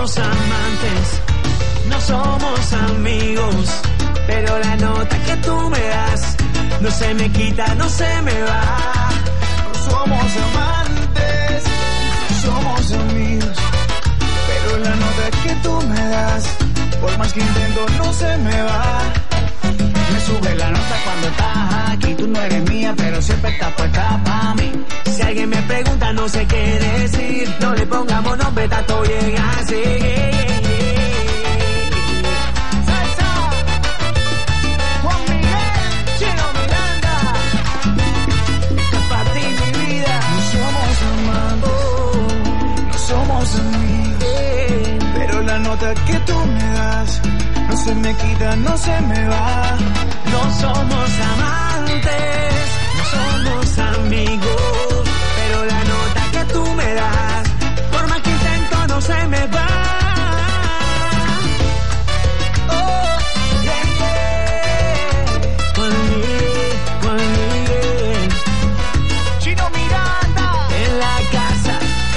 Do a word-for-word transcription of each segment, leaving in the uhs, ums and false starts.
somos amantes, no somos amigos, pero la nota que tú me das no se me quita, no se me va. No somos amantes, no somos amigos, pero la nota que tú me das, por más que intento, no se me va. Me sube la nota cuando estás aquí, tú no eres mía, pero siempre estás puesta pa' mí. Si alguien me pregunta, no sé qué decir, no le pongamos nombre, está todo bien así. Que tú me das, no se me quita, no se me va. No somos amantes, no somos amigos, pero la nota que tú me das, por más que intento, no se me va. Oh, yeah, yeah. Juan Miguel, Juan Miguel, Chino Miranda, en la casa.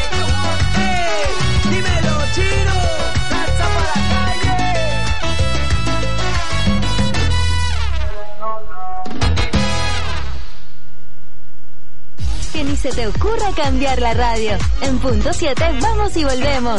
Hey, dímelo, Chino. Que ni se te ocurra cambiar la radio. En punto siete vamos y volvemos.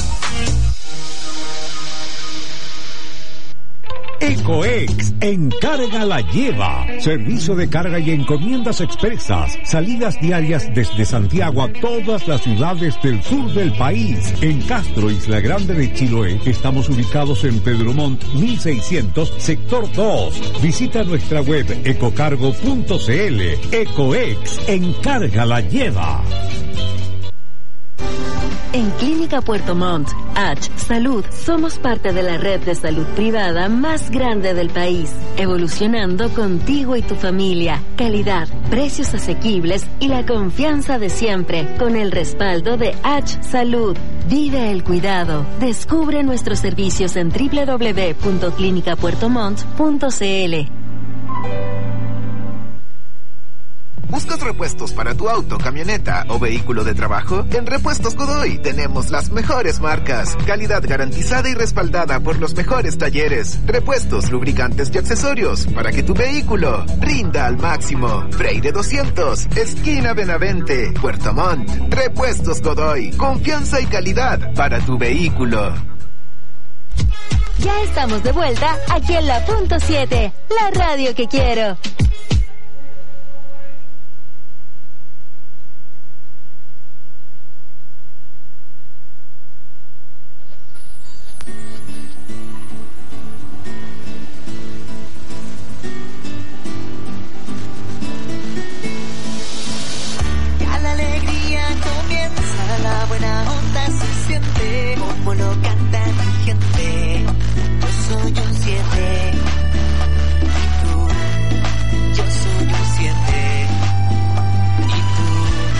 Ecoex, encarga la lleva. Servicio de carga y encomiendas expresas. Salidas diarias desde Santiago a todas las ciudades del sur del país. En Castro, Isla Grande de Chiloé, estamos ubicados en Pedro Montt mil seiscientos, sector dos. Visita nuestra web ecocargo punto cl. Ecoex, encarga la lleva. En Clínica Puerto Montt, H Salud, somos parte de la red de salud privada más grande del país, evolucionando contigo y tu familia. Calidad, precios asequibles y la confianza de siempre, con el respaldo de H Salud. Vive el cuidado. Descubre nuestros servicios en doble u doble u doble u punto clínica puerto montt punto cl. ¿Buscas repuestos para tu auto, camioneta o vehículo de trabajo? En Repuestos Godoy tenemos las mejores marcas, calidad garantizada y respaldada por los mejores talleres, repuestos, lubricantes y accesorios para que tu vehículo rinda al máximo. Freire doscientos, esquina Benavente, Puerto Montt. Repuestos Godoy, confianza y calidad para tu vehículo. Ya estamos de vuelta aquí en la punto siete, la radio que quiero. Como lo canta mi gente, yo soy un siete. Y tú, yo soy un siete. Y tú.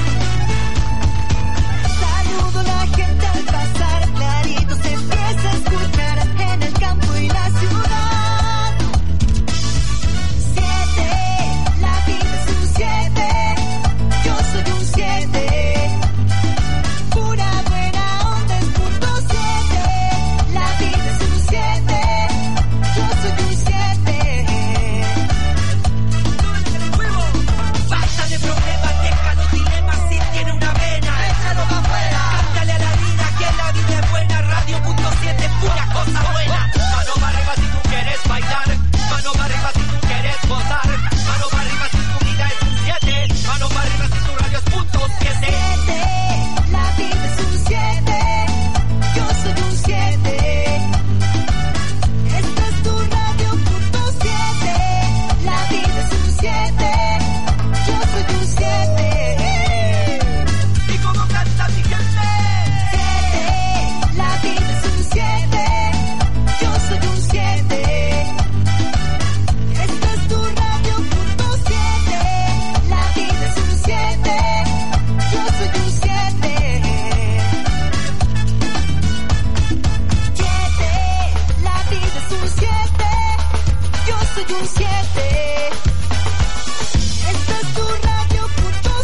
Saludo a la gente al pasar, clarito se empieza a escuchar en el campo y la ciudad. Siete, la vida es un siete. Yo soy un siete.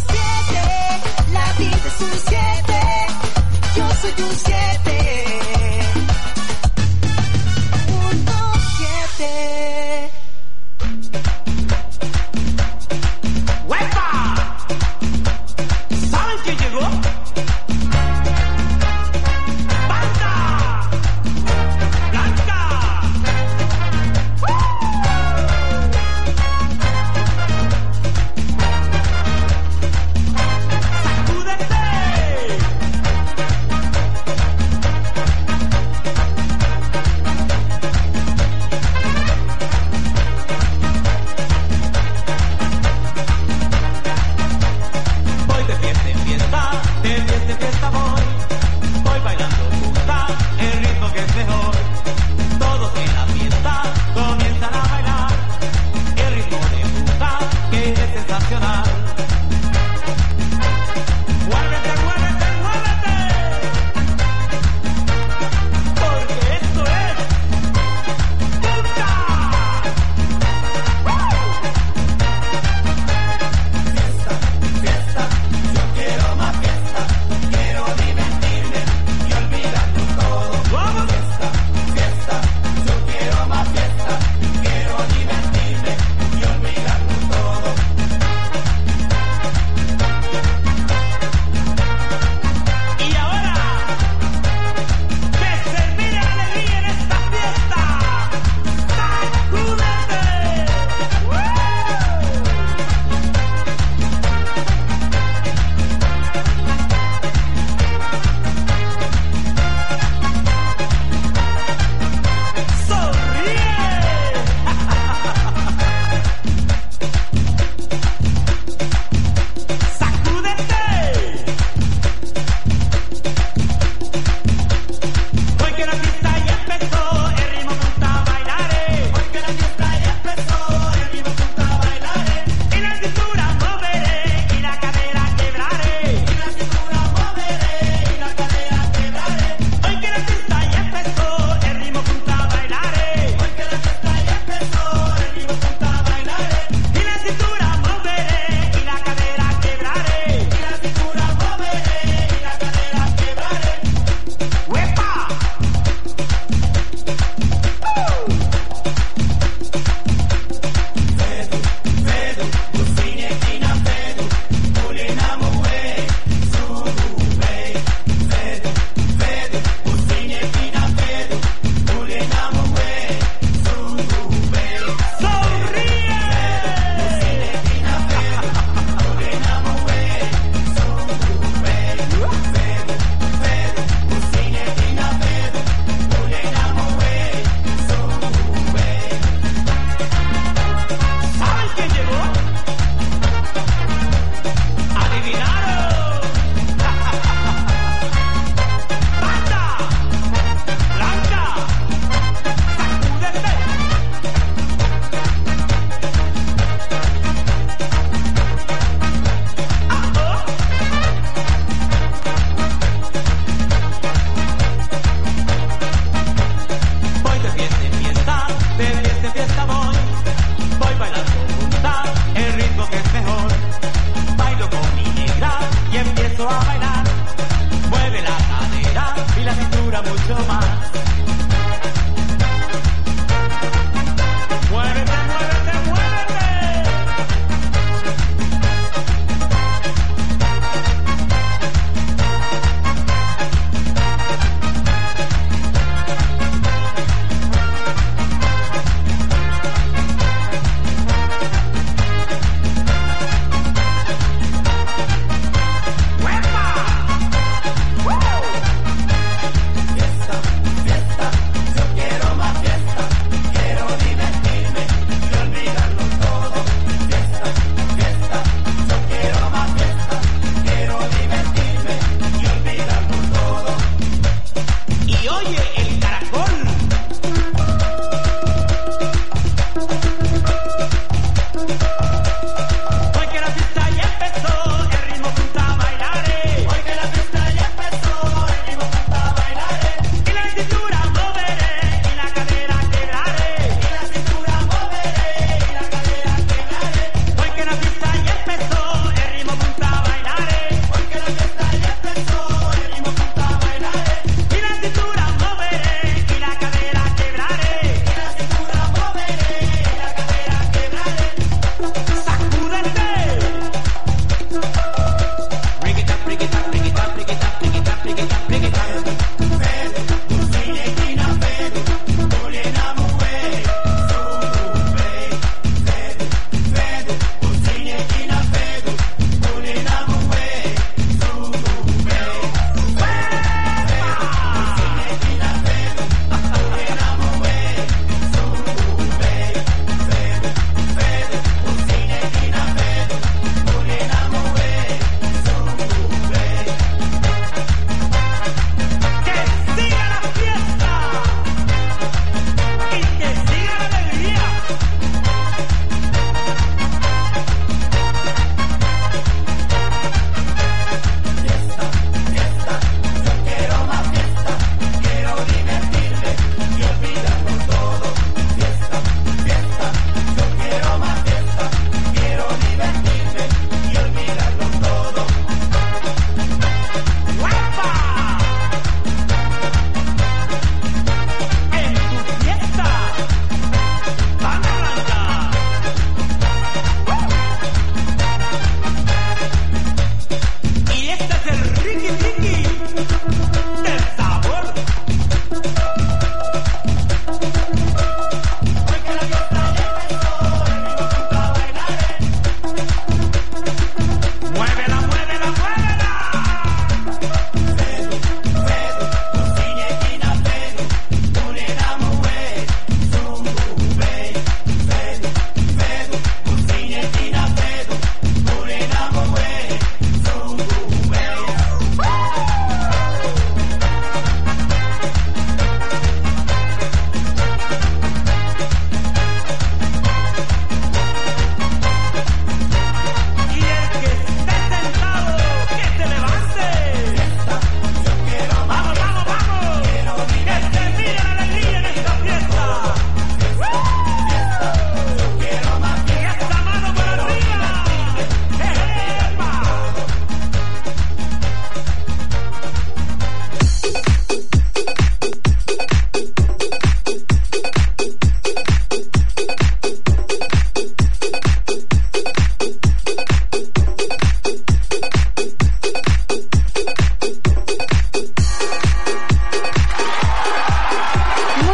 Yo soy un siete.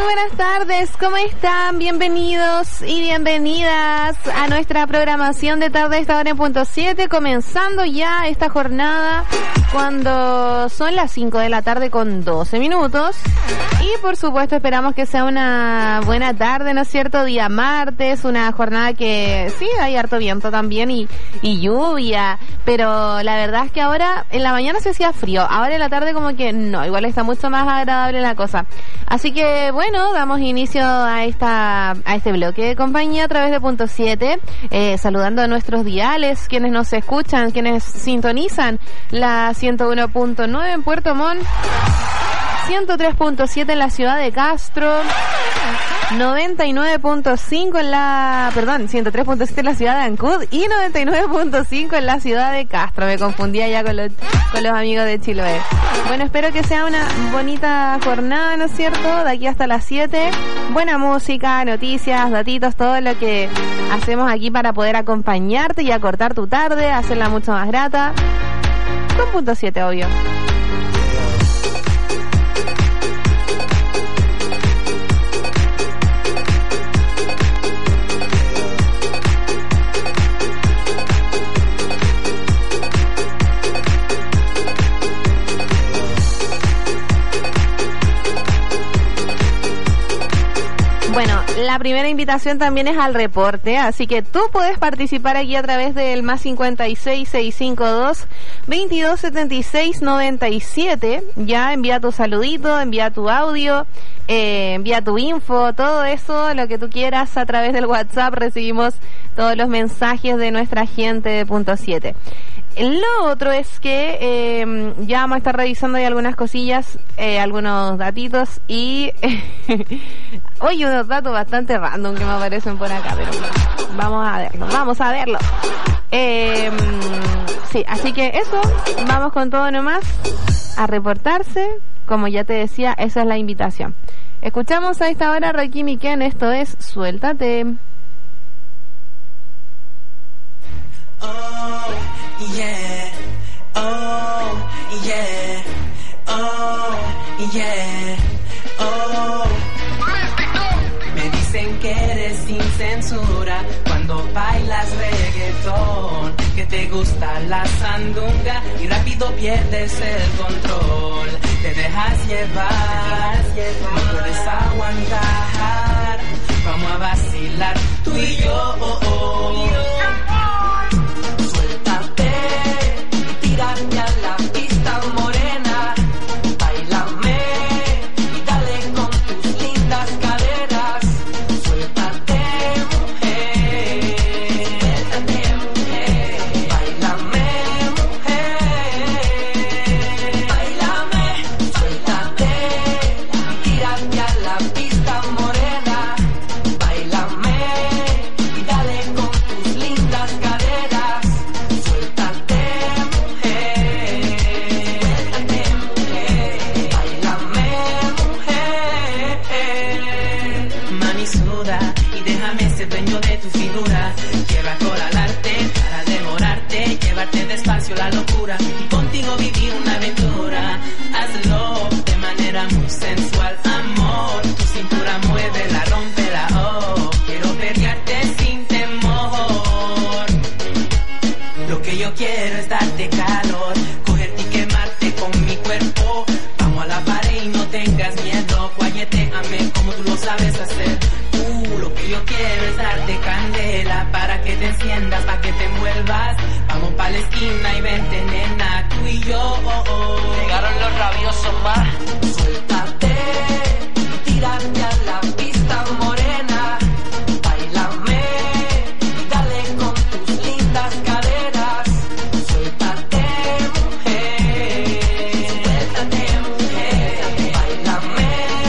buenas tardes, ¿cómo están? Bienvenidos y bienvenidas a nuestra programación de tarde esta hora en punto siete, comenzando ya esta jornada cuando son las cinco de la tarde con doce minutos. Y por supuesto esperamos que sea una buena tarde, ¿no es cierto? Día martes, una jornada que sí, hay harto viento también y, y lluvia, pero la verdad es que ahora en la mañana se hacía frío, ahora en la tarde como que no, igual está mucho más agradable la cosa. Así que bueno, damos inicio a esta a este bloque de compañía a través de punto siete, eh, saludando a nuestros diales, quienes nos escuchan, quienes sintonizan la ciento uno punto nueve en Puerto Montt, ciento tres punto siete en la ciudad de Castro, noventa y nueve punto cinco en la, perdón, ciento tres punto siete en la ciudad de Ancud y noventa y nueve punto cinco en la ciudad de Castro. Me confundía ya con los, con los amigos de Chiloé. Bueno, espero que sea una bonita jornada, ¿no es cierto? De aquí hasta las siete. Buena música, noticias, datitos, todo lo que hacemos aquí para poder acompañarte y acortar tu tarde, hacerla mucho más grata. Con punto siete, obvio. Bueno, la primera invitación también es al reporte, así que tú puedes participar aquí a través del más cincuenta y seis, seiscientos cincuenta y dos, veintidós setenta y seis, noventa y siete. Ya envía tu saludito, envía tu audio, eh, envía tu info, todo eso, lo que tú quieras a través del WhatsApp. Recibimos todos los mensajes de nuestra gente de punto siete. Lo otro es que eh, ya vamos a estar revisando ahí algunas cosillas, eh, algunos datitos y oye, unos datos bastante random que me aparecen por acá, pero vamos a verlo, vamos a verlo. Eh, sí, así que eso, vamos con todo nomás, a reportarse, como ya te decía, esa es la invitación. Escuchamos a esta hora Rakim y Ken, esto es Suéltate. Oh, yeah, oh, yeah, oh, yeah, oh. Me dicen que eres sin censura cuando bailas reggaetón, que te gusta la sandunga y rápido pierdes el control. Te dejas llevar, no puedes aguantar. Vamos a vacilar tú y yo. Oh, oh. Tírame a la pista morena, báilame y dale con tus lindas caderas. Suéltate, mujer, suéltate, mujer, báilame, mujer, báilame, suéltate, tírame a la pista morena, báilame y dale con tus lindas caderas. Suéltate. Y déjame ser dueño de tu figura. Quiero acorralarte para devorarte, llevarte despacio la locura y contigo vivir una aventura. Hazlo de manera muy sensual, amor. Tu cintura muévela, rómpela, oh. Quiero pelearte sin temor. Lo que yo quiero es darte calor, cogerte y quemarte con mi cuerpo. Vamos a la pared y no tengas miedo. Guayetéame como tú lo sabes hacer. Lo que yo quiero es darte candela para que te enciendas, para que te envuelvas. Vamos pa' la esquina y vente, nena, tú y yo. Oh, oh. Llegaron los rabiosos más. Suéltate, tírate a la pista morena, báilame y dale con tus lindas caderas. Suéltate, mujer, suéltate, mujer, báilame,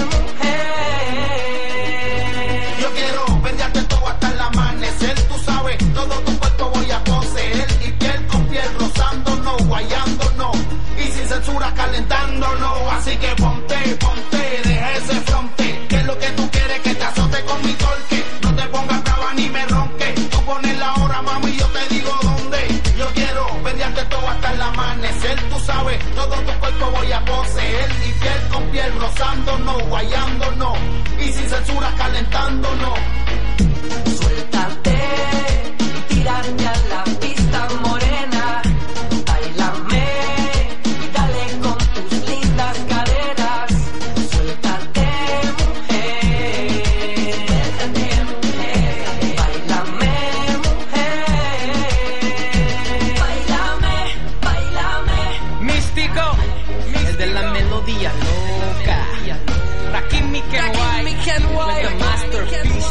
todo tu cuerpo voy a poseer y piel con piel rozándonos, guayándonos y sin censura calentándonos. Así que ponte, ponte, deja ese fronte, que es lo que tú quieres, que te azote con mi torque. No te pongas brava ni me ronque, tú pones la hora, mami, y yo te digo dónde. Yo quiero pelearte todo hasta el amanecer, tú sabes, todo tu cuerpo voy a poseer y piel con piel rozándonos, guayándonos y censura calentándonos. Suéltate y tírate a la pista morena. Báilame y dale con tus lindas caderas. Suéltate, mujer. Suéltate, mujer. Báilame, mujer. Báilame, báilame. Místico, el de la melodía loca. Rakim Mikel White, the masterpiece.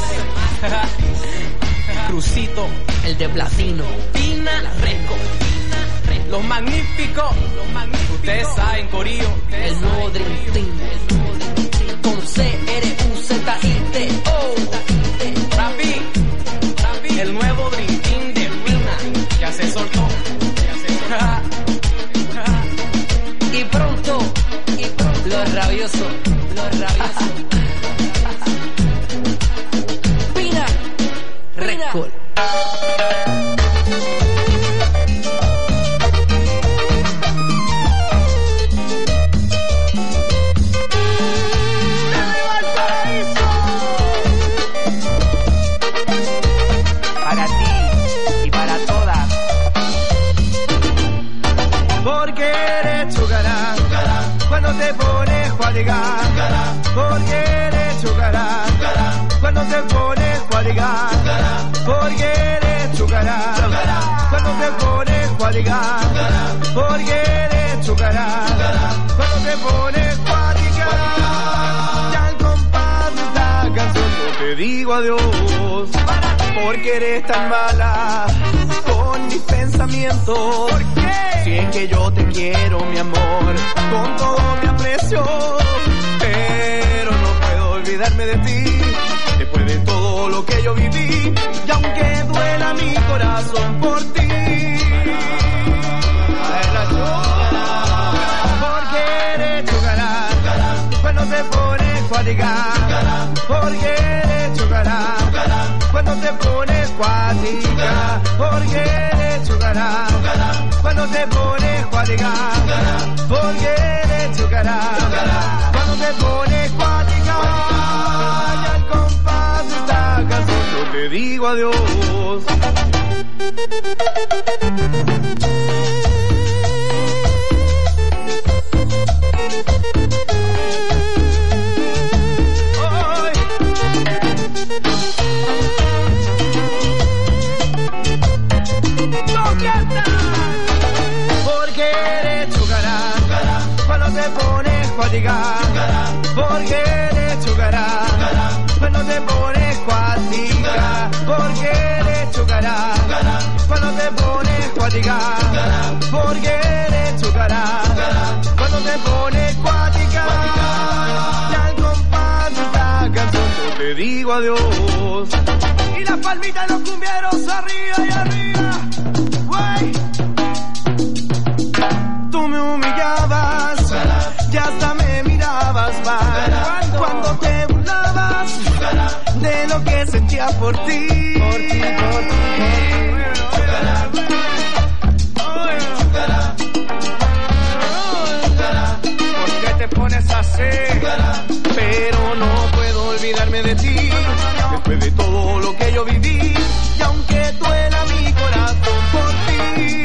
Crucito, el de platino. Pina Reco, los magníficos. Ustedes saben, corillo, el nuevo Dream Team. Con C R U Z I T O. Rapi, Rapi, el nuevo Dream Team de Pina. Ya se soltó. Ya se soltó. Y pronto, y pronto, los rabiosos, los rabiosos. Pina Record. Para ti y para todas. Porque eres chugará cuando te pones cualigar. Porque eres chugará cuando te pones cualigar. Porque eres chugará cuando te pones cualigar. Porque eres chugará cuando te pones cualigar. Ya al compás de esta canción yo te digo adiós. Porque eres tan mala con mis pensamientos. ¿Por qué? Si es que yo te quiero, mi amor, con todo mi aprecio, pero no puedo olvidarme de ti, después de todo lo que yo viví, y aunque duela mi corazón por ti. Porque eres chugará cuando te pones cualigar. Porque eres chugará cuando te pones cuática. Porque eres chugará cuando te pones cuática. Porque eres chugará cuando te pones cuática. Y al compás de esta canción yo te digo adiós. Porque eres chugará cuando te pones cualigar. Porque eres chugará cuando te pones cuática. Porque eres chugará cuando te pones cualigar. Porque eres chugará cuando te pones cuática. Y al compás de esta canción yo te digo adiós. Y las palmitas de los cumbieros arriba y arriba. Wey. Tú me humillabas y hasta me mirabas mal cuando te burlabas de lo que sentía por ti. Por ti, por ti. ¿Por qué te pones así? Pero no puedo olvidarme de ti, después de todo lo que yo viví, y aunque duela mi corazón por ti.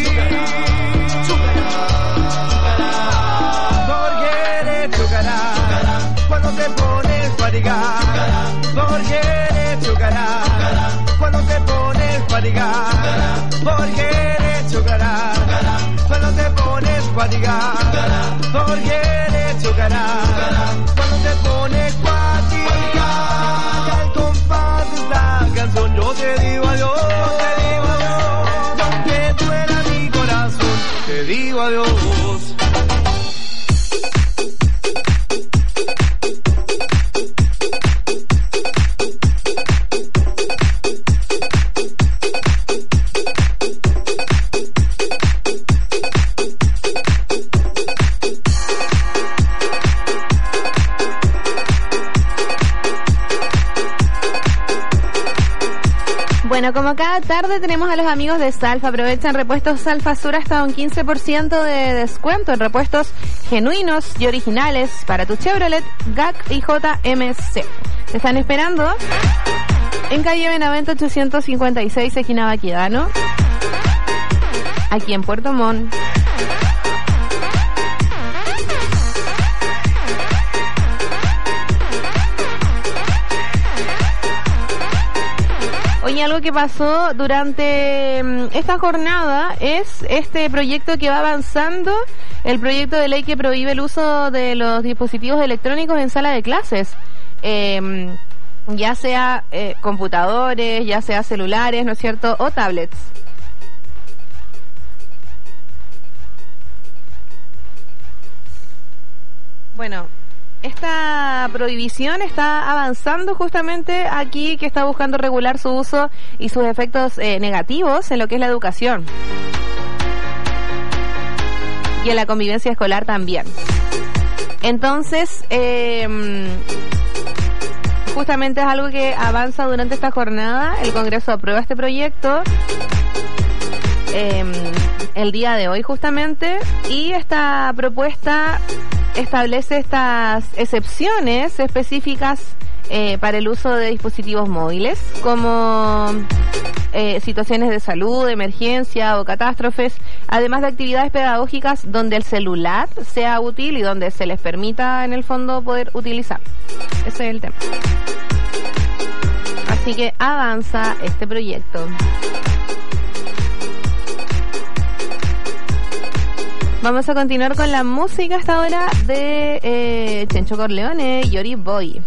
Porque eres chugará cuando te pones cualigar. Porque eres chugará cuando te pones cualigar. Porque eres chugará cuando te pones cualigar. Porque eres chugará cuando te pones cualigar. Y al compás de esta canción yo te digo adiós. Te digo adiós. Aunque duela mi corazón, te digo adiós. Bueno, como cada tarde tenemos a los amigos de Salfa. Aprovechan repuestos Salfa Sur hasta un quince por ciento de descuento en repuestos genuinos y originales para tu Chevrolet, G A C y J M C. Te están esperando en calle Benavente ochocientos cincuenta y seis, esquina Baquedano, aquí en Puerto Montt. Oye, algo que pasó durante esta jornada es este proyecto que va avanzando, el proyecto de ley que prohíbe el uso de los dispositivos electrónicos en sala de clases, eh, ya sea eh, computadores, ya sea celulares, ¿no es cierto?, o tablets. Bueno, esta prohibición está avanzando justamente aquí, que está buscando regular su uso y sus efectos eh, negativos en lo que es la educación y en la convivencia escolar también. Entonces, eh, justamente es algo que avanza durante esta jornada. El Congreso aprueba este proyecto eh, el día de hoy justamente, y esta propuesta establece estas excepciones específicas eh, para el uso de dispositivos móviles, como eh, situaciones de salud, emergencia o catástrofes, además de actividades pedagógicas donde el celular sea útil y donde se les permita en el fondo poder utilizar. Ese es el tema. Así que avanza este proyecto. Vamos a continuar con la música hasta ahora de eh, Chencho Corleone y Yori Boy.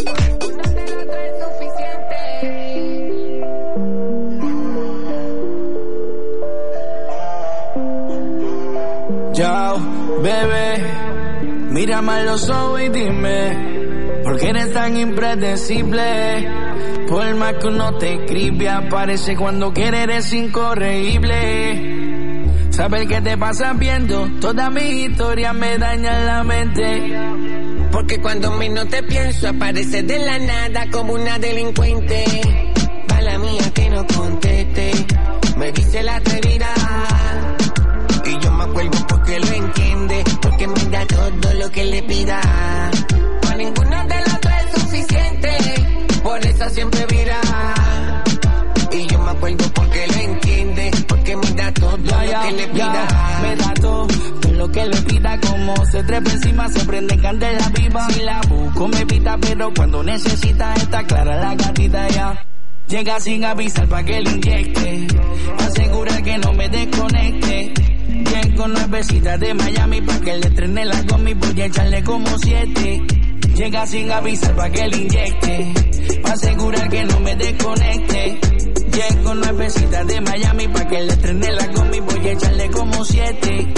Yo, bebé, mírame a los ojos y dime, ¿por qué eres tan impredecible? Por más que uno te escribe, aparece cuando quiere, eres incorregible. Saber qué te pasa viendo toda mi historia me daña la mente. Porque cuando menos te pienso apareces de la nada como una delincuente. Mala mía que no conteste, me dice la atrevida. Y yo me acuerdo porque lo entiende, porque me da todo lo que le pida. Para ninguno de los dos es suficiente, por eso siempre vira. Y yo me acuerdo porque lo entiende, porque me da todo ya, ya, lo que le pida. Ya, me da todo, todo lo que le pida. Como se trepa encima, se prende candela viva. Si la busco me pita, pero cuando necesita está clara la gatita ya. Llega sin avisar pa' que le inyecte, asegura que no me desconecte. Llego nuevecita de Miami pa' que le estrene la gomi, voy a echarle como siete. Llega sin avisar pa' que le inyecte, pa' asegurar que no me desconecte. Llego nuevecita de Miami pa' que le estrene la gomi, voy a echarle como siete.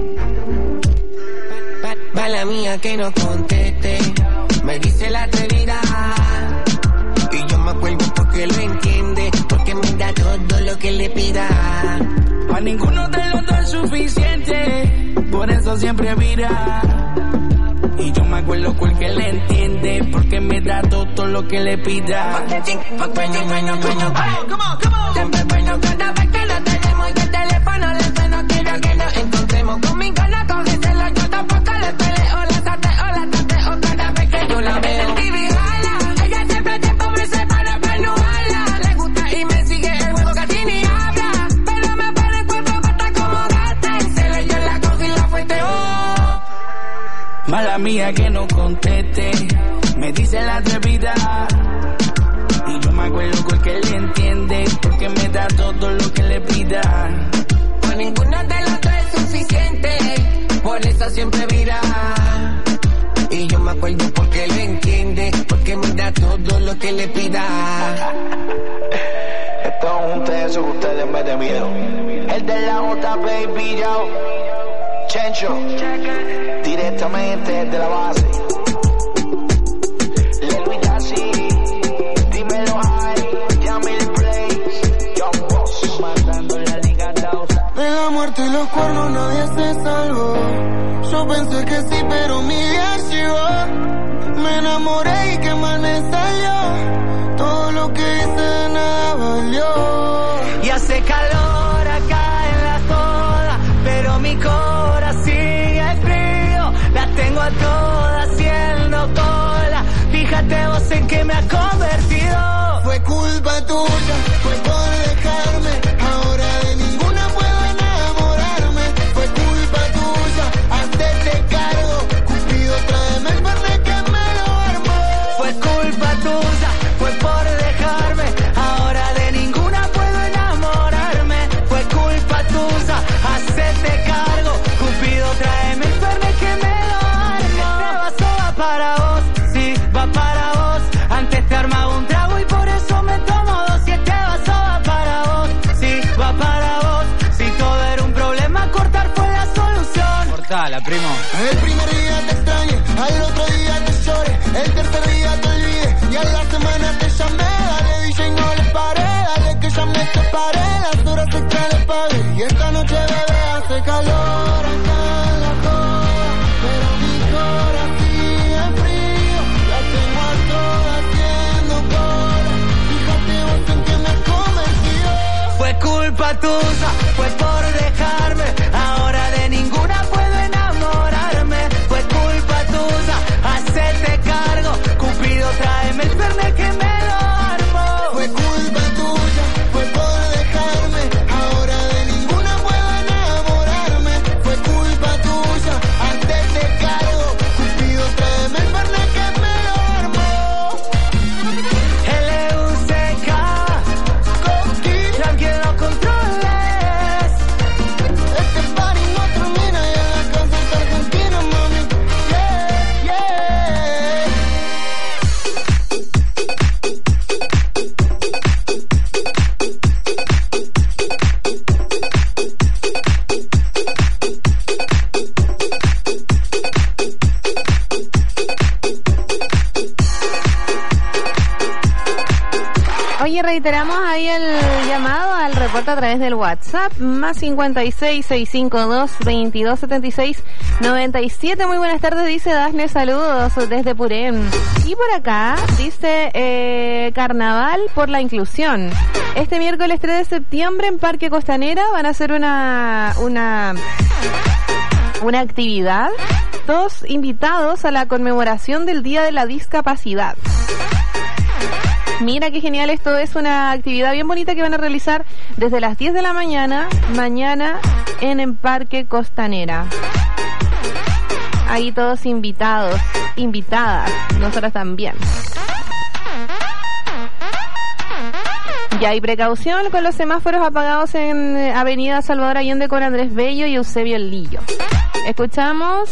Mala mía que no conteste, me dice la atrevida. Y yo me acuerdo porque lo entiende, porque me da todo lo que le pida. Pa' ninguno de los dos es suficiente, por eso siempre vira. Y yo me acuerdo porque le entiende, porque me da todo lo que le pida. Bueno, bueno, bueno, siempre bueno cada vez que lo tenemos y el teléfono le suena. Quiero que nos encontremos con mi gana, cógesela, yo tampoco le peleo, la sateo, la tateo cada vez que yo la veo. Ella siempre te pobre, se para para no hablar. Le gusta y me sigue el juego que a ti ni habla, pero me pone cuatro patas como gata. Y se le dio la cosa y la fueteo. Mala mía que no conteste, me dice la atrevida. Y yo me acuerdo porque le entiende, porque me da todo lo que le pida. Pues ninguno de los dos es suficiente, por eso siempre vira. Y yo me acuerdo porque le entiende, porque me da todo lo que le pida. Esto es un tenso que ustedes me den miedo. El de la J, baby, yo. Chencho, directamente desde la base. Lelo y Tassi, dímelo high, Yamil Blaze, Young Boss, matando la liga Dausa. De la muerte y los cuernos nadie se salvó. Yo pensé que sí, pero mi día llegó. Me enamoré y qué mal me salió. Todo lo que hice de nada valió. dolió. Y hace calor acá en la joda, pero mi corazón sigue frío. Las tengo a todas haciendo cola. Fíjate vos en que me ha convertido. Fue culpa tuya, fue por dejarme. Ahora de ninguna puedo enamorarme. Fue culpa tuya, hacerte cargo. Cupido, tráeme el verde que me lo armó. Fue culpa tuya, fue por dejarme. Ahora de ninguna puedo enamorarme. Fue culpa tuya, hacerte cargo. Cupido, tráeme el verde que me lo armó. Este vaso va para vos, sí, va para vos. Antes te armaba un trago y por eso me tomo dos. Y este vaso va para vos, sí, va para vos. Si todo era un problema, cortar fue la solución. Cortala, primo. El primer día te extrañé, al otro día te lloré. El tercer día te olvidé y a la semana te llamé. Dale D J, no le paré, dale que ya me separé. Las horas extra le pagué y esta noche bebé hace calor acá en la joda, pero mi corazón sigue frío. La tengo a todas haciendo cola. Fíjate vos en que me has convertido. Fue culpa tuya, fue por dejarme. Ahora de ninguna puedo enamorarme. Fue culpa tuya, hacerte cargo. Cupido, tráeme el verde que me lo armó. Fue culpa tuya, fue por dejarme. Ahora de ninguna puedo enamorarme. Fue culpa tuya, hacerte cargo. Cupido, tráeme el verde que me lo armó. L U C K, tranquilo, no controles. Este party no termina y en la casa está Argentina, mami. Yeah, yeah. Oye, reiteramos ahí el llamado al reporte a través del WhatsApp, más cincuenta y seis, seiscientos cincuenta y dos, veintidós setenta y seis, noventa y siete. Muy buenas tardes, dice Dafne, saludos desde Purén. Y por acá dice eh, Carnaval por la Inclusión. Este miércoles tres de septiembre en Parque Costanera van a hacer una una una actividad. Todos invitados a la conmemoración del Día de la Discapacidad. Mira qué genial, esto es una actividad bien bonita que van a realizar desde las diez de la mañana, mañana en el Parque Costanera. Ahí todos invitados, invitadas, nosotras también. Ya hay precaución con los semáforos apagados en Avenida Salvador Allende con Andrés Bello y Eusebio Lillo. Escuchamos...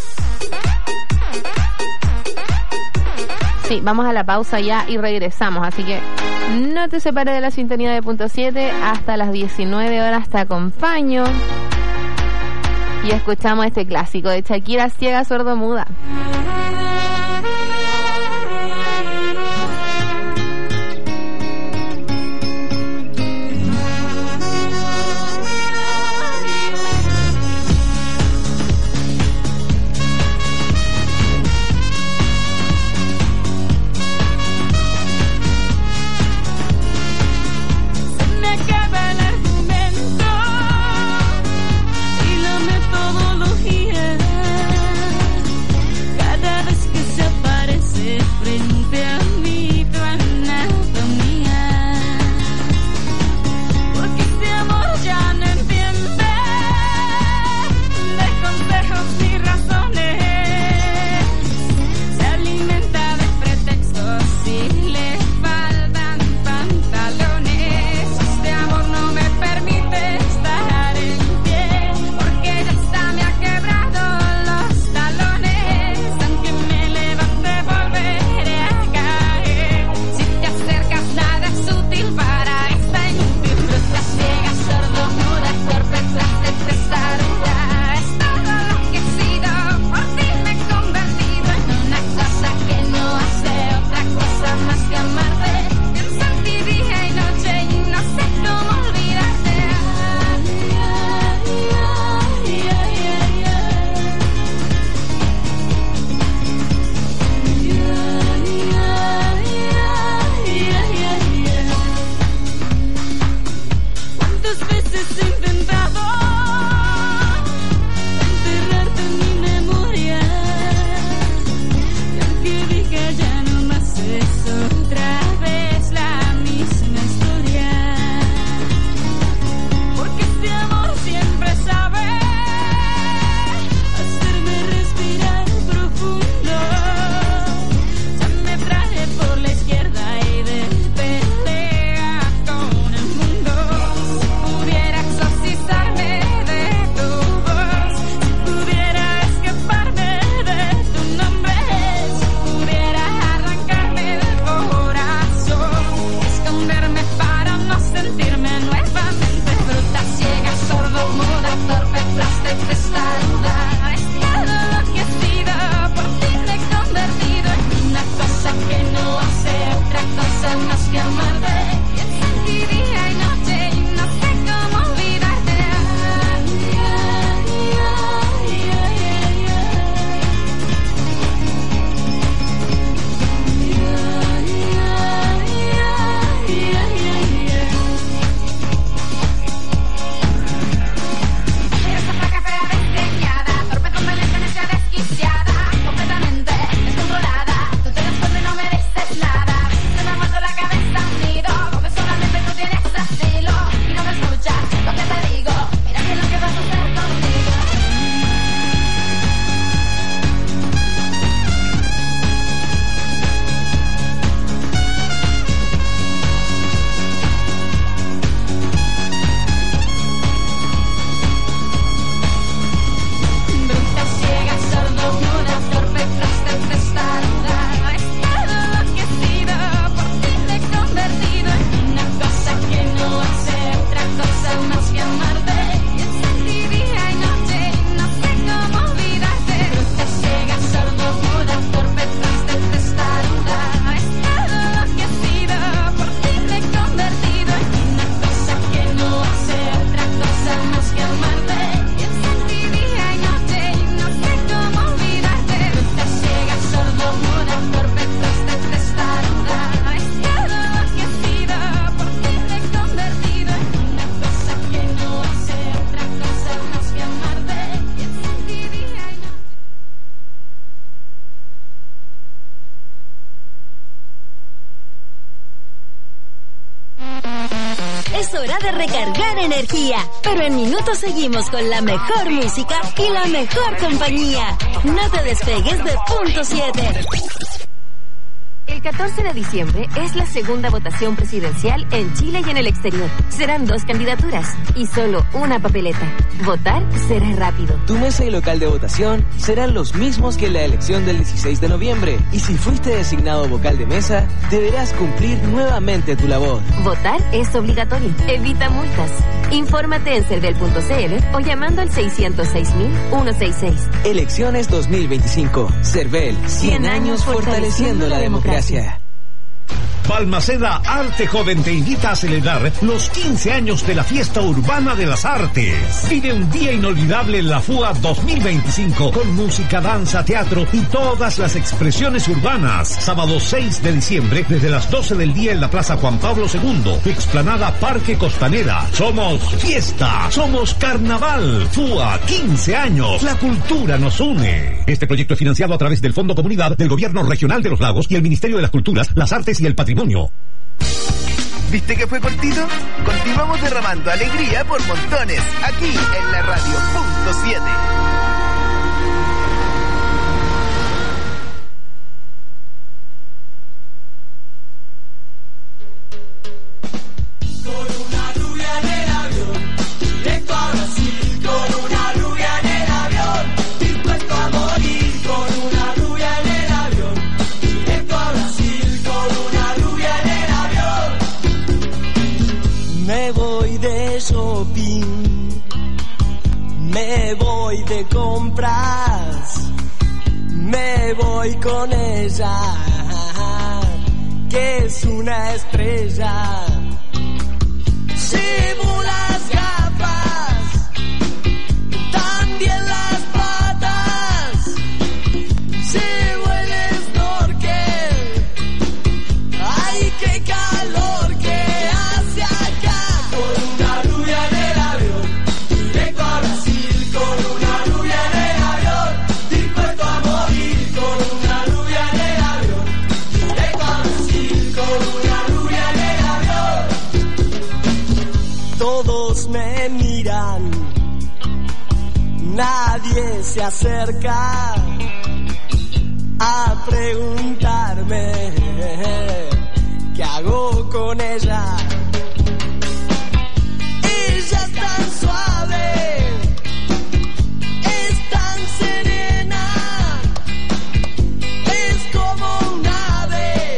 Sí, vamos a la pausa ya y regresamos, así que no te separes de la sintonía de Punto siete. Hasta las diecinueve horas te acompaño y escuchamos este clásico de Shakira, Ciega, Sordo, Muda. Y la metodología ya no más es otra vez la misma historia. Porque este amor siempre sabe hacerme respirar profundo. Ya me traje por la izquierda y de pelea con el mundo. Pudiera exorcizarme de tu voz, si pudiera escaparme de tu nombre, si pudiera arrancarme del corazón, esconderme para no sentirme nuevamente bruta, ciega, sordo, muda, torpe, plástica, testaruda. Es todo lo que he sido, por ti me he convertido en una cosa que no hace otra cosa más que amarte. Pienso en ti día y noche y no sé cómo olvidarte. Eres esa flaca fea desdeñada, torpe, convaleciente, desquiciada, completamente descontrolada. Tú te das cuenta y no mereces nada. Se me ha vuelto la cabeza un nido, porque solamente tú tienes estilo y no me escuchas lo que te digo. Mira bien lo que vas a hacer conmigo. Bruta, ciega, sordo, muda, torpe, plástica, testaruda. Es todo lo que he sido, por ti me he convertido en una cosa que no hace otra cosa más que amarte. Pienso en ti día y noche y no sé cómo olvidarte. Bruta, ciega, sordo, muda, torpe, plástica, testaruda. Es todo lo que he sido, por ti me he convertido en una cosa que no hace otra cosa más que amarte. Pienso en ti día y noche y no sé cómo olvidarte. Bruta, ciega, sordo, muda, torpe, plástica, testaruda. Es todo lo que he sido, por ti me he convertido en una cosa que no hace otra cosa más que amarte. Pienso en ti día y noche. Es hora de recargar energía, pero en minutos seguimos con la mejor música y la mejor compañía. No te despegues de punto siete. El catorce de diciembre es la segunda votación presidencial en Chile y en el exterior. Serán dos candidaturas y solo una papeleta. Votar será rápido. Tu mesa y local de votación serán los mismos que en la elección del dieciséis de noviembre. Y si fuiste designado vocal de mesa, deberás cumplir nuevamente tu labor. Votar es obligatorio. Evita multas. Infórmate en cervel punto c l o llamando al seiscientos seis mil ciento sesenta y seis. Elecciones dos mil veinticinco. Cervel, cien años fortaleciendo la democracia. Balmaceda Arte Joven te invita a celebrar los quince años de la Fiesta Urbana de las Artes. Vive un día inolvidable en la FUA dos mil veinticinco con música, danza, teatro y todas las expresiones urbanas. Sábado seis de diciembre desde las doce del día en la Plaza Juan Pablo segundo, Explanada Parque Costanera. Somos fiesta, somos carnaval. FUA, quince años. La cultura nos une. Este proyecto es financiado a través del Fondo Comunidad del Gobierno Regional de los Lagos y el Ministerio de las Culturas, las Artes y el Patrimonio. ¿Viste que fue cortito? Continuamos derramando alegría por montones, aquí en la radio punto siete. Me voy de shopping, me voy de compras, me voy con ella, que es una estrella. Llevo las gafas, también las patas, llevo el snorkel, ay qué calor que hace acá. Con una rubia en el avión, directo a Brasil. Con una rubia en el avión, dispuesto a morir. Con una rubia en el avión, que se acerca a preguntarme qué hago con ella. Ella es tan suave, es tan serena, es como un ave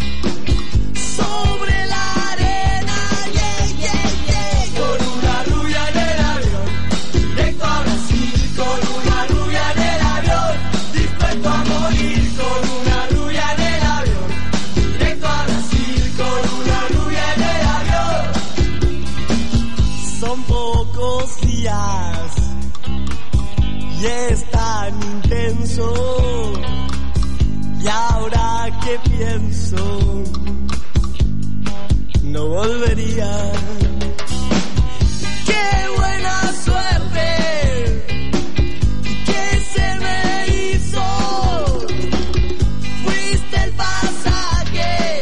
sobre la arena. Yeah, yeah, yeah. Con una rubia en el avión, directo a Brasil. Con una rubia en el avión, dispuesto a morir. Con una rubia en el avión, directo a Brasil. Con una rubia en el avión. Son pocos días y es tan intenso. Y ahora que pienso, no volvería. ¡Qué buena suerte que se me hizo! Fuiste el pasaje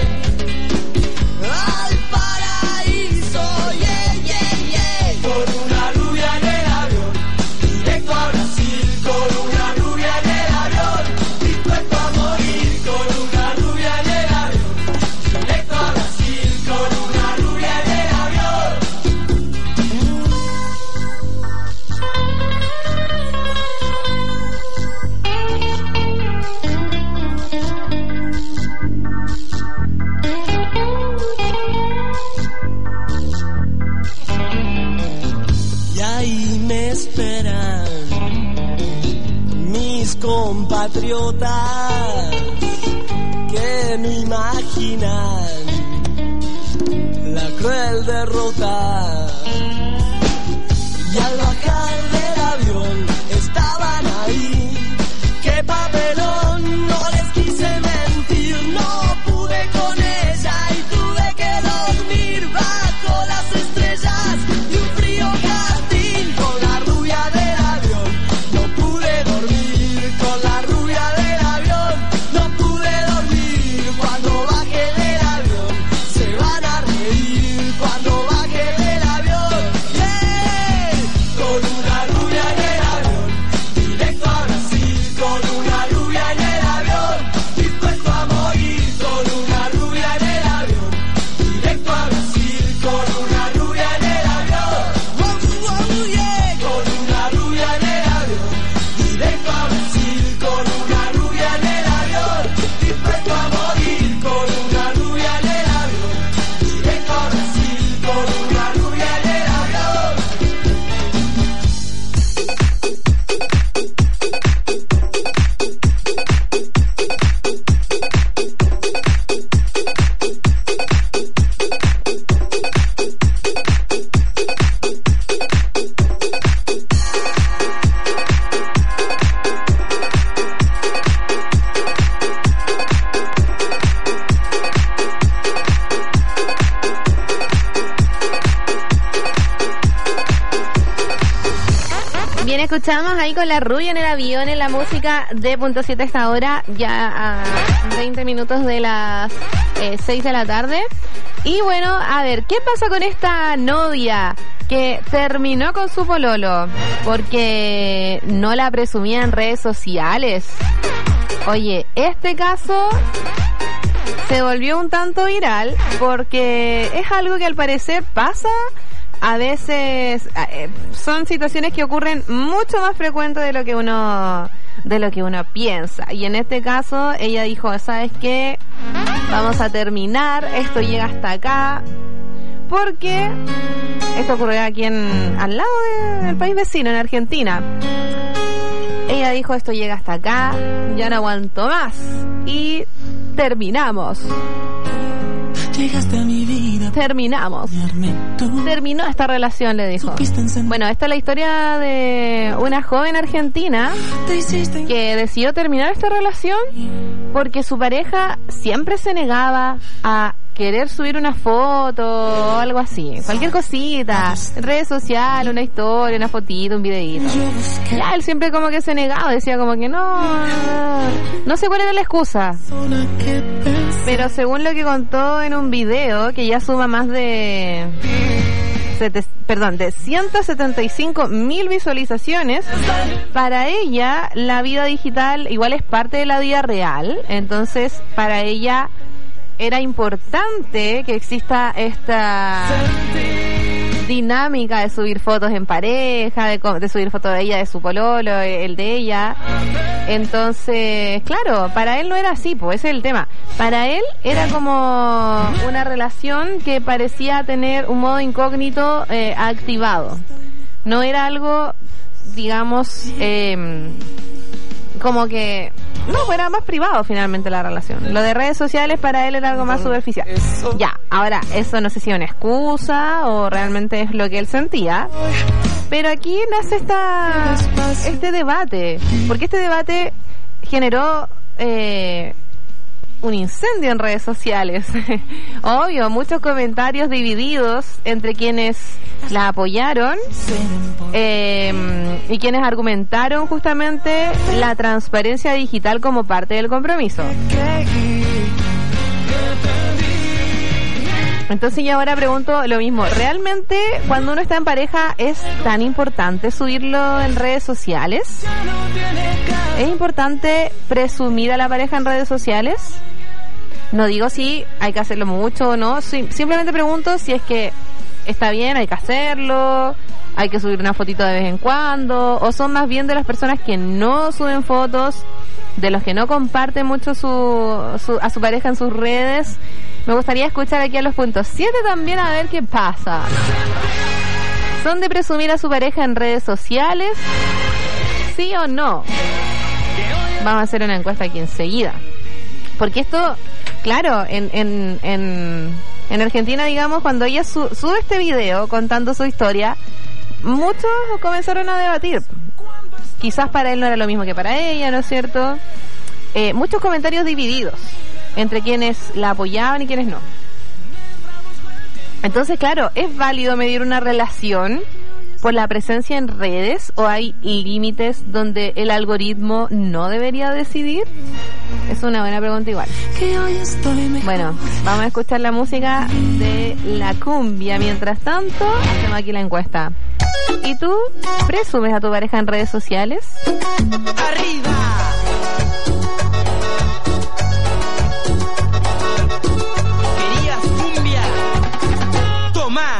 al paraíso. Yeah, yeah, yeah. Con una rubia en el avión, directo a Brasil. Con una rubia en el avión, dispuesto a morir. Con una rubia en el avión, directo a Brasil. Con una rubia en el avión. Y ahí me esperan mis compatriotas que no imaginan la cruel derrota. Y al bajar del avión estaban ahí. ¡Qué papelón! No les quise mentir, no pude con ella y tuve que dormir bajo las estrellas de un frío jardín. Con la rubia del avión no pude dormir. Con la rubia del avión no pude dormir. Cuando baje del avión se van a reír. Cuando baje del avión, yeah. Con una rubia en el avión, directo a Brasil. Con una rubia en el avión, dispuesto a morir. Con una rubia en el avión, directo a Brasil. Con una rubia en el avión, wow, wow, yeah. Con una rubia en el avión, directo a Brasil. Con una rubia en el avión, dispuesto a morir. Con una rubia en el avión, directo a Brasil. Con una rubia en el avión. Bien, escuchamos ahí con la rubia en el avión en la música de Punto siete a esta hora, ya a veinte minutos de las eh, seis de la tarde. Y bueno, a ver, ¿qué pasa con esta novia que terminó con su pololo porque no la presumía en redes sociales? Oye, este caso se volvió un tanto viral porque es algo que al parecer pasa. A veces eh, son situaciones que ocurren mucho más frecuentes de lo que uno de lo que uno piensa. Y en este caso ella dijo, ¿sabes qué? Vamos a terminar, esto llega hasta acá. Porque esto ocurrió aquí en al lado de, del país vecino, en Argentina. Ella dijo, esto llega hasta acá, ya no aguanto más. Y terminamos. Llegaste a mi vida. Terminamos. Terminó esta relación, le dijo. Bueno, esta es la historia de una joven argentina que decidió terminar esta relación porque su pareja siempre se negaba a querer subir una foto o algo así, cualquier cosita, redes sociales, una historia, una fotito, un videito. Ya él siempre como que se negaba, decía como que no, no sé cuál era la excusa. Pero según lo que contó en un video, que ya suma más de sete, perdón, de ciento setenta y cinco mil visualizaciones. Para ella, la vida digital igual es parte de la vida real. Entonces, para ella era importante que exista esta dinámica de subir fotos en pareja, de, de subir fotos de ella, de su pololo, el de ella. Entonces, claro, para él no era así, pues ese es el tema. Para él era como una relación que parecía tener un modo incógnito eh, activado. No era algo, digamos, eh, como que... No, era más privado finalmente la relación. Lo de redes sociales para él era algo más superficial. Ya, ahora, eso no sé si es una excusa o realmente es lo que él sentía. Pero aquí nace esta este debate. Porque este debate generó eh, un incendio en redes sociales. Obvio, muchos comentarios divididos entre quienes la apoyaron eh, y quienes argumentaron justamente la transparencia digital como parte del compromiso. Entonces yo ahora pregunto lo mismo, ¿realmente cuando uno está en pareja es tan importante subirlo en redes sociales? ¿Es importante presumir a la pareja en redes sociales? No digo si hay que hacerlo mucho o no, simplemente pregunto si es que está bien, hay que hacerlo, hay que subir una fotito de vez en cuando, o son más bien de las personas que no suben fotos, de los que no comparten mucho su, su a su pareja en sus redes. Me gustaría escuchar aquí a los puntos siete también a ver qué pasa. ¿Son de presumir a su pareja en redes sociales? ¿Sí o no? Vamos a hacer una encuesta aquí enseguida. Porque esto, claro, en, en, en, en Argentina, digamos, cuando ella su, sube este video contando su historia, muchos comenzaron a debatir. Quizás para él no era lo mismo que para ella, ¿no es cierto? Eh, muchos comentarios divididos entre quienes la apoyaban y quienes no. Entonces, claro, ¿es válido medir una relación por la presencia en redes o hay límites donde el algoritmo no debería decidir? Es una buena pregunta igual. Bueno, vamos a escuchar la música de la cumbia. Mientras tanto, hacemos aquí la encuesta. ¿Y tú presumes a tu pareja en redes sociales? ¡Arriba! ¿Querías cumbia? ¡Toma!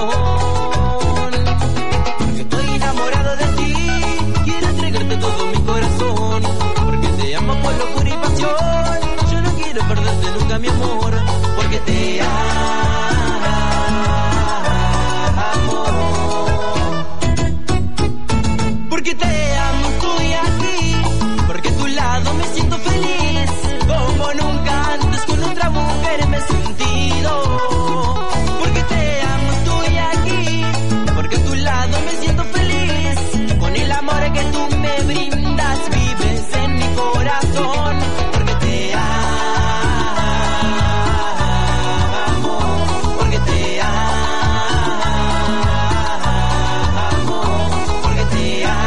Porque estoy enamorado de ti, quiero entregarte todo mi corazón. Porque te amo por locura y pasión, yo no quiero perderte nunca mi amor. Porque te amo. Porque te amo, estoy aquí. Porque a tu lado me siento feliz. Como nunca antes con otra mujer me he sentido. Porque te amo, estoy aquí. Porque a tu lado me siento feliz. Con el amor que tú me brindas, vives en mi corazón. Porque te amo. Porque te amo. Porque te amo.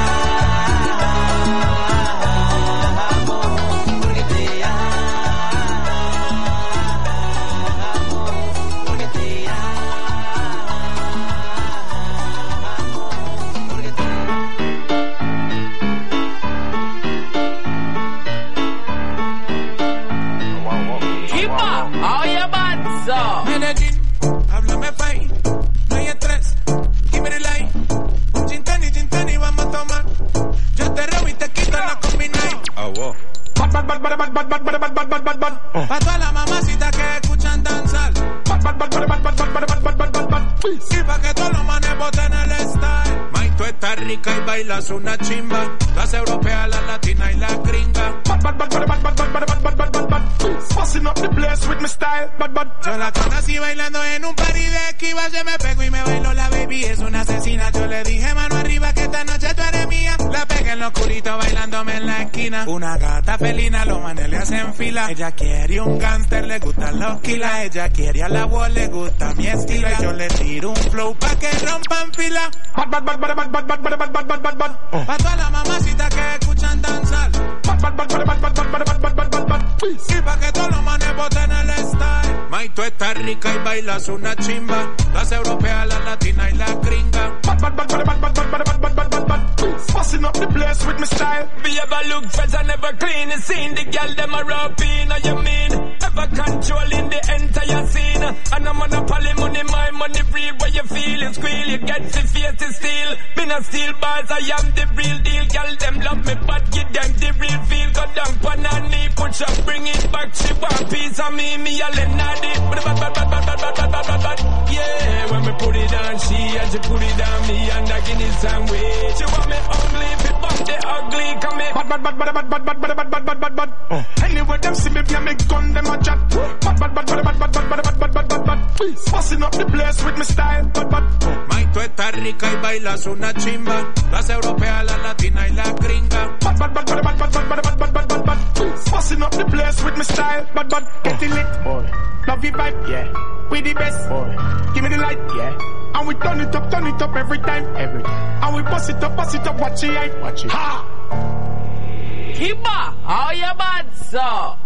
Medellín, háblame fine, no hay estrés, give me the light. Un gin tonic, gin tonic, vamos a tomar. Yo te robo y te quito la combination. Ah, wow. Bad, bad, bad, bad, bad, bad, bad, bad, bad, bad, bad, bad. Pa' todas las mamacitas que escuchan danzar. Bad, bad, bad, bad, bad, bad, bad, bad, bad, bad, bad, bad. Y pa' que todos los manes boten el style. May, tú estás rica y bailas una chimba. Las europeas, la latina y la gringa. Bad, bad, bad, bad, bad, bad, bad, bad, bad, bad, bad, bad. Busting up the place with my style, bad, bad. Yo la conocí bailando en un party de esquivas. Yo me pego y me bailo, la baby es una asesina. Yo le dije mano arriba que esta noche tú eres mía. La pegué en lo oscurito bailándome en la esquina. Una gata felina, los manes le hacen fila. Ella quiere un gangster, le gustan los kilas. Ella quiere a la voz, le gusta mi estilo. Y yo le tiro un flow pa' que rompan fila. Bad, bad, bad, bad, bad, bad, bad, bad, bad, bad, bad, bad. Pa' todas las mamacitas que escuchan danzar. Bad, bad, bad, bad, bad, bad, bad, bad, bad, bad, bad, bad. Y pa' que todos los manes boten el style. May, tú estás rica y bailas una chimba. Las europeas, la latina y la gringa. Bad, bad, bad, bad, bad, bad, bad, bad, bad, bad, bad, bad. Busting up the place with my style. Be ever look fresh and never clean. You seen the girl them a rap in, you mean? Ever controlling the entire scene. And I'm on a poly money, my money free. Where you feel it squeal, you get the face to steal. Been a steel bars, I am the real deal. Girl them love me, but give them the real feel. Go down pan and knee, push up, bring it back. She want piece of me, me a let not it. Bad, bad, bad, bad, bad, bad, bad, bad, bad, bad. Yeah, when me put it on she, and she put it on me, and I give it some way. She want me ugly, if it bump the ugly, come here. Bad, bad, bad, bad, bad, bad, bad, bad, bad, bad, bad, bad. Anyway, them see me, yeah, me gun, them a chat. Bad, bad, bad, bad, bad, bad, bad, bad, bad, bad, bad, bad, bad. Busting up the place with my style, bad, bad. May, tú estás rica y bailas una chimba. Las europeas, la latina y la gringa. Bad, bad, bad, bad, bad, bad, bad, bad, bad, bad, bad, bad. Busting up the place with my style, bad, bad. Getting lit, boy. Love your vibe, yeah. We the best, boy. Give me the light, yeah. And we turn it up, turn it up every time, every time. And we bust it up, bust it up, watch it, right? Watch it. Ha! Kiba, how you bad, so?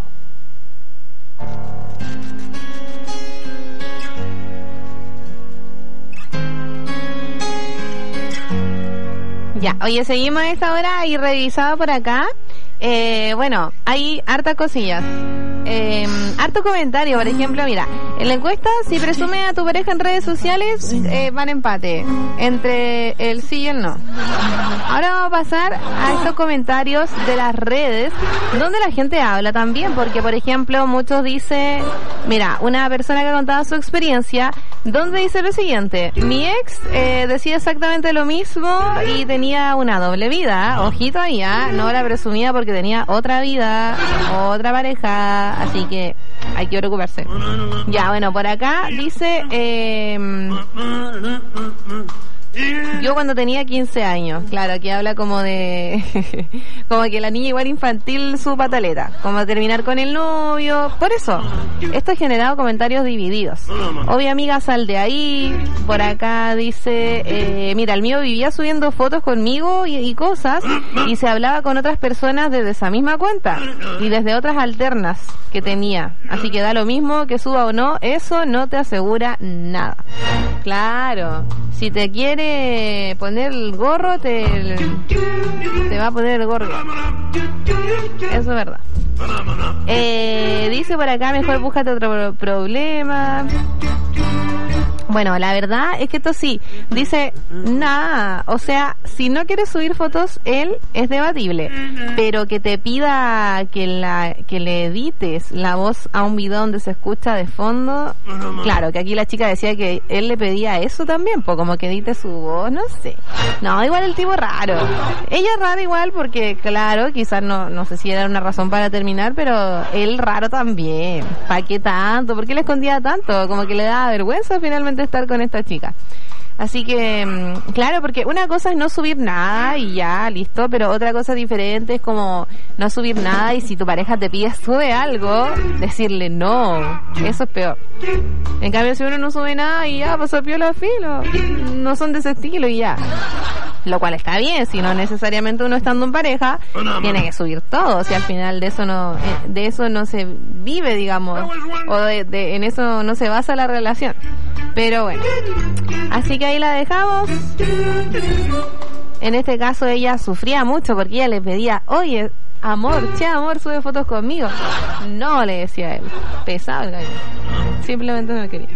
Ya, oye, seguimos a esta hora y revisado por acá. Eh, bueno, hay hartas cosillas. Eh, harto comentario, por ejemplo, mira, en la encuesta, si presume a tu pareja en redes sociales, eh, van empate entre el sí y el no. Ahora vamos a pasar a estos comentarios de las redes, donde la gente habla también, porque, por ejemplo, muchos dicen, mira, una persona que ha contado su experiencia, donde dice lo siguiente: mi ex eh, decía exactamente lo mismo y tenía una doble vida. Ojito ahí, ¿eh? No la presumía porque tenía otra vida, otra pareja, así que hay que preocuparse. Ya, bueno, por acá dice, eh, yo cuando tenía quince años, claro, aquí habla como de, como que la niña igual infantil su pataleta, como terminar con el novio, por eso, esto ha generado comentarios divididos. Obvio, amiga, sal de ahí. Por acá dice, eh, mira, el mío vivía subiendo fotos conmigo y, y cosas, y se hablaba con otras personas desde esa misma cuenta, y desde otras alternas que tenía, así que da lo mismo que suba o no, eso no te asegura nada. Claro, si te quiere poner el gorro, te, te va a poner el gorro. Eso es verdad. Eh, dice por acá, mejor búscate otro problema. Bueno, la verdad es que esto sí, dice, nada, o sea, si no quieres subir fotos, él es debatible, pero que te pida que la que le edites la voz a un video donde se escucha de fondo, claro, que aquí la chica decía que él le pedía eso también, pues como que edite su voz, no sé. No, igual el tipo raro. Ella es rara igual porque, claro, quizás no, no sé si era una razón para terminar, pero él raro también. ¿Para qué tanto? ¿Por qué le escondía tanto? Como que le daba vergüenza finalmente estar con esta chica. Así que, claro, porque una cosa es no subir nada y ya, listo, pero otra cosa diferente es como no subir nada y si tu pareja te pide sube algo, decirle no, eso es peor. En cambio, si uno no sube nada y ya, pasó piola filo, no son de ese estilo y ya. Lo cual está bien, si no necesariamente uno estando en pareja tiene que subir todo, si al final de eso no de eso no se vive, digamos, o de, de, en eso no se basa la relación. Pero bueno, así que ahí la dejamos. En este caso ella sufría mucho porque ella le pedía, oye, amor, che, amor, sube fotos conmigo. No, le decía él, pesado el gallo, simplemente no quería.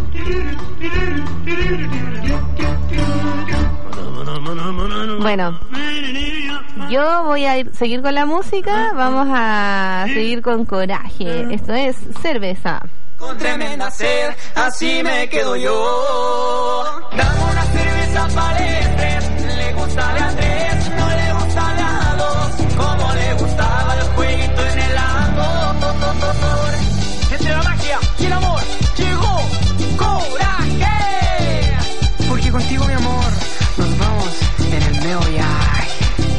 Bueno, yo voy a ir, seguir con la música. Vamos a seguir con Coraje. Esto es Cerveza. Con tremenda sed, así me quedo yo. Dame una cerveza para el estrés. Le gusta de Andrés, no le gusta de a dos. Como le gustaba el jueguito en el amor. Entre la magia y el amor llegó Coraje. Porque contigo, mi amor, nos vamos en el medio viaje.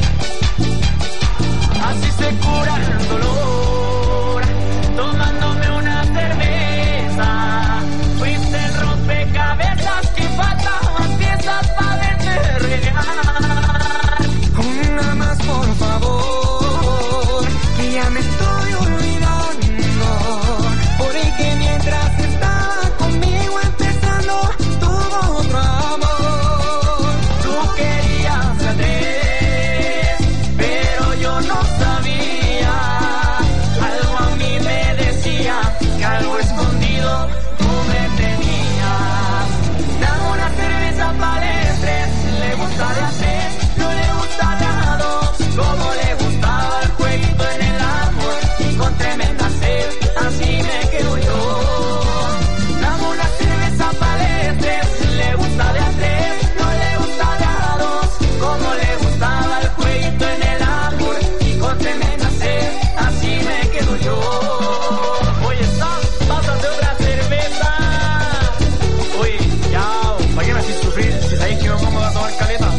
Así se cura el dolor, tomándome una cerveza. Fuiste el rompecabezas que faltaban piezas para verte real. Una más, por favor, que ya me estoy olvidando. Porque mientras estaba conmigo empezando, tuvo otro amor. Tú querías a tres, pero yo no sabía. Algo a mí me decía que algo escondido tú me tenías. Dame una cerveza para el estrés. Le gusta de a tres, no le gusta de a dos. Como le gustaba el jueguito en el amor. Y con tremenda sed, así me quedo yo. Dame una cerveza para el estrés. Le gusta de a tres, no le gusta de a dos. Como le gustaba el jueguito en el amor. Y con tremenda sed, así me quedo yo. Oye, Sam, pásate otra cerveza. Oye, ya, ¿para qué me haces sufrir? Si sabéis que nos vamos a tomar caleta.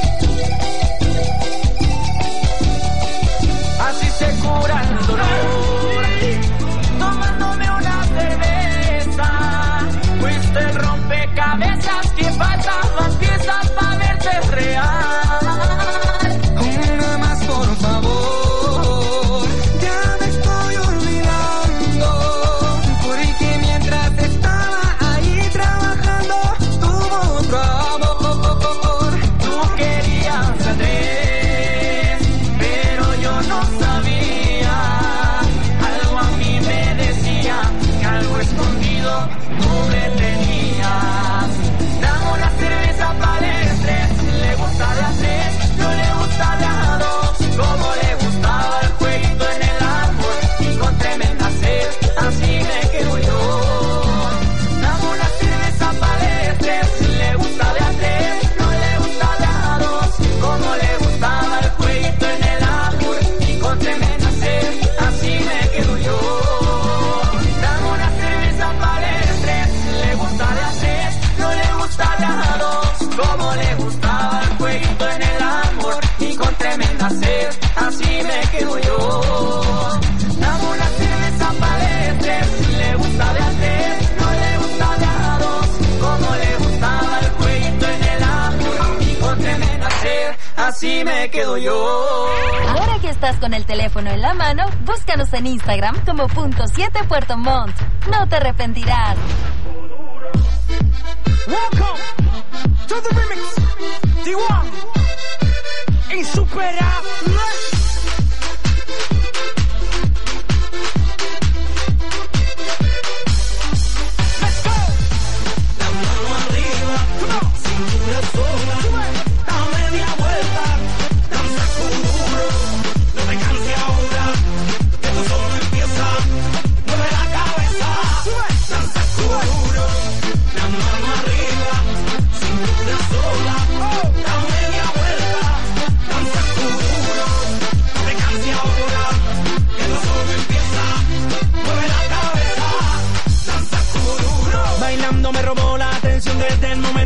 Así se cura el dolor, tomándome una cerveza. Fuiste el rompecabezas que faltaban piezas para verte real. Una más, por favor, ya me estoy olvidando. Porque mientras estaba ahí trabajando, tuvo otro amor. Tú querías a tres, pero yo no sabía. Algo a mí me decía que algo escondido tú me tenías. Dame una cerveza para el estrés. Le gusta de a tres, no le gusta de a dos. Como le gustaba el jueguito en el amor. Y con tremenda sed, así me quedo yo. Dame una cerveza para el estrés. Le gusta de a tres, no le gusta de a dos. Como le gustaba el jueguito en el amor. Y con tremenda sed, así me quedo yo. Dame una cerveza para el estrés. Le gusta de a tres, no le gusta de a dos. Como le gustaba el jueguito en el amor. Y con tremenda sed, así me quedo yo. Dame una cerveza para el estrés. Le gusta de a tres, no le gusta de a dos. Como le gustaba el jueguito en el amor. Y con tremenda sed, así me quedo yo. Ahora que estás con el teléfono en la mano, búscanos en Instagram como punto siete Puerto Montt. No te arrepentirás. Welcome to the remix. D uno Insuperable. Let's go.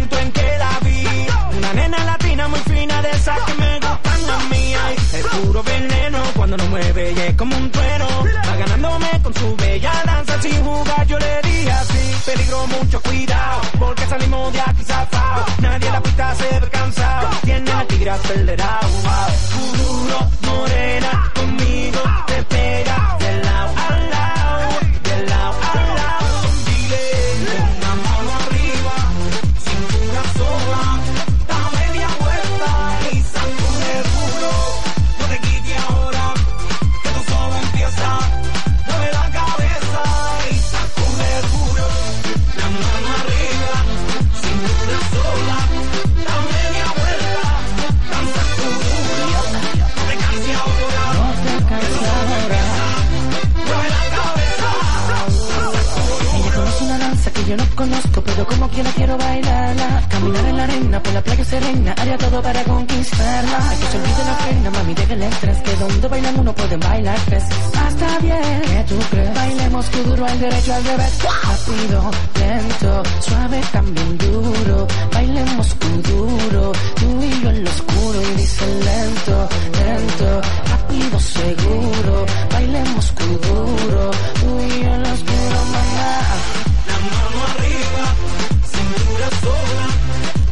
momento en que la vi. Una nena latina muy fina de esas que me gustan a mí. Ay, es puro veneno cuando nos mueve y es como un trueno. Va ganándome con su bella danza sin jugar. Yo le dije así, peligro, mucho cuidado, porque salimos de aquí zafados. Nadie en la pista se ve cansado. Tiene el tigre acelerado. Duro, morena, conmigo te pega de lado a lado, de lado a lado. Dile, una mano arriba, cintura sola, da media vuelta y sacude duro. No te quites ahora, que todo solo empieza. Mueve la cabeza y sacude duro. La mano arriba, cintura sola, da media vuelta, danza tu duro. No te canses ahora, no te canses ahora. Mueve la cabeza. Ella conoce una danza que yo no conozco, pero como quiera quiero bailarla. Caminar en la arena, por la playa serena, haría todo para conquistarla. Que se olvide la pena, mami, déjale el estrés, que donde bailan uno pueden bailar tres. Hasta bien, ¿qué tú crees? Bailemos que duro al derecho, al revés. Rápido, lento, suave, también duro. Baila